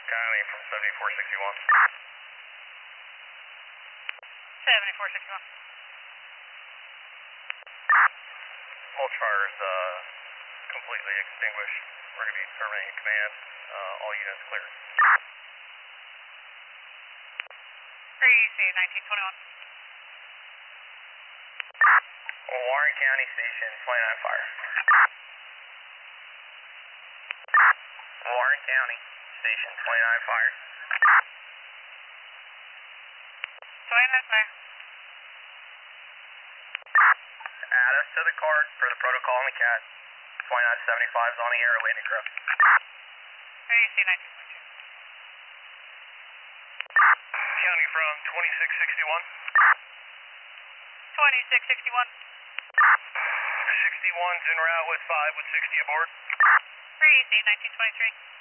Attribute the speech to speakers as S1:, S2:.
S1: County from 7461.
S2: 7461.
S1: Mulch fire is completely extinguished. We're going to be terminating command. All units cleared.
S2: REC 1921.
S1: Warren County Station 29 fire. Warren County Station 29 fire.
S2: 29 fire.
S1: Add us to the card for the protocol on the cat. 2975 is on the air landing crew.
S2: REC 1922.
S1: County from 2661.
S2: 2661.
S1: 61's en route with 5 with 60 aboard.
S2: REC 1923.